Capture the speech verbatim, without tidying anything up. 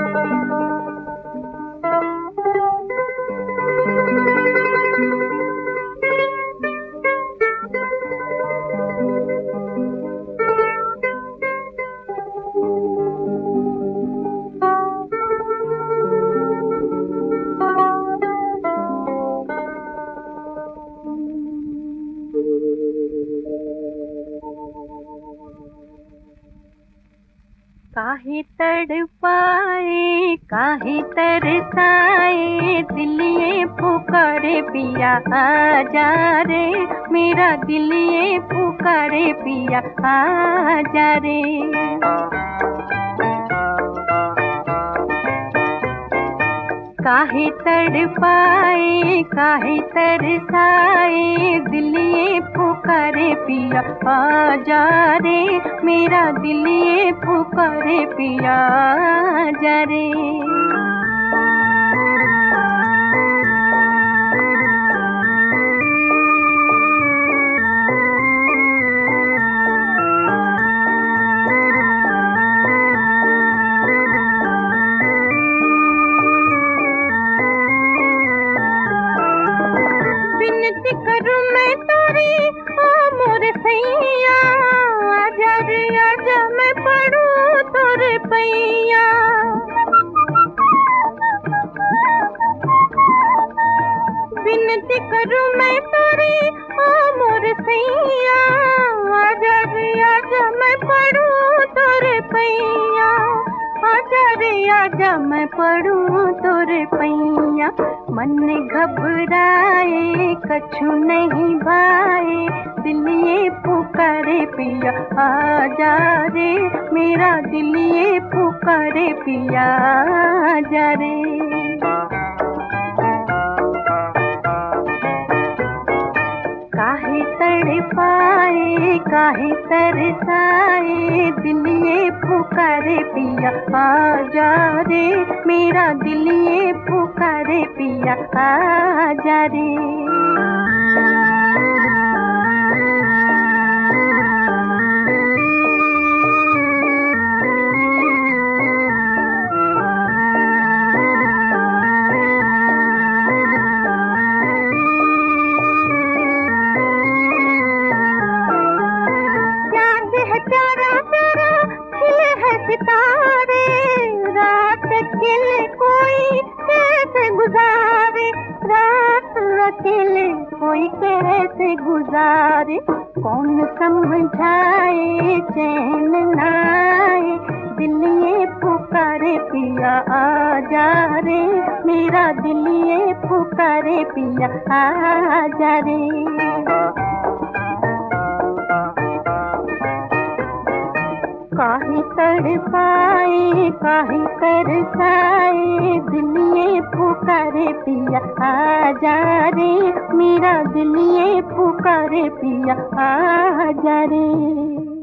काहे तड़पाए काहे तरसाए दिल ये पुकारे पिया आजा रे, मेरा दिल ये पुकारे पिया आजा रे। काहे तड़पाए काहे तरसाए दिल ये पुकारे पिया आजा रे, मेरा दिल ये पुकारे पिया आजा रे। विनती करूं मैं तोरी ओ मोर सैया, आजा रे आजा मैं पड़ूं तोरे पैया। विनती करूं मैं तोरी ओ मोर सैया, आजा रे आजा मैं पड़ूं तोरे पैया। आजा रे आजा मैं पड़ूं तोरे पैया। मन घबराए कछु नहीं भाए दिल ये पुकारे पिया आजा रे, मेरा दिल ये पुकारे पिया आजा रे। काहे तड़पाए काहे तरसाए दिल ये पुकारे पिया आजा रे, मेरा दिल ये पुकारे पिया आजा रे। सितारे रात अकेले कोई कैसे गुजारे, रात अकेले कोई कैसे गुजारे। कौन समझाए चैन न आए दिल ये पुकारे पिया आजा रे, मेरा दिल ये पुकारे पिया आजा रे। काहे तड़पाए काहे तरसाए दिल ये पुकारे पिया आजा रे, मेरा दिल ये पुकारे पिया आजा रे।